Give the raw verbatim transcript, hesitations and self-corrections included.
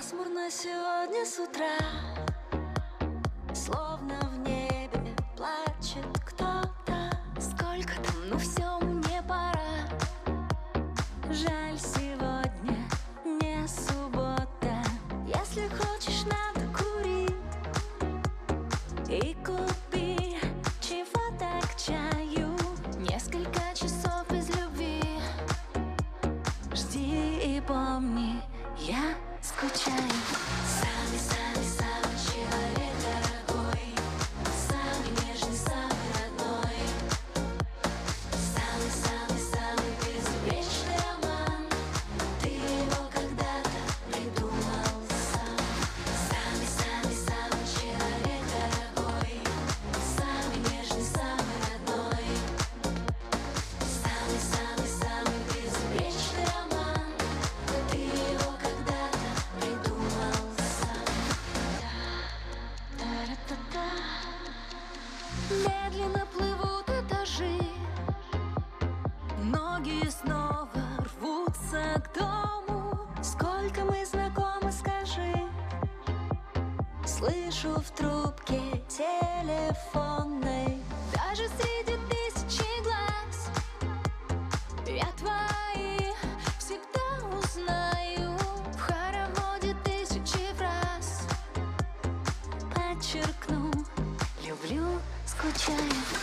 Пасмурно сегодня с утра, словно в небе плачет кто-то. Сколько там, ну все, мне пора. Жаль, сегодня не суббота. Если хочешь, надо курить и купи чего-то к чаю. Несколько часов без любви. Жди и помни, я скучаю. Самый, самый, самый человек дорогой, самый нежный, самый родной, самый, самый, самый безупречный роман. Ты его когда-то придумал сам. Самый, самый, самый человек дорогой, самый нежный, самый родной, самый, самый, самый безупречный роман. Ты его когда-то придумал сам. Та-ра-та-та. Медленно плывут этажи, Ноги снова рвутся к дому. Сколько мы знакомы, скажи. Слышу в трубке телефонной. даже среди тысячи глаз я твои всегда узнаю. В хороводе тысячи фраз Подчеркну, люблю, скучаю.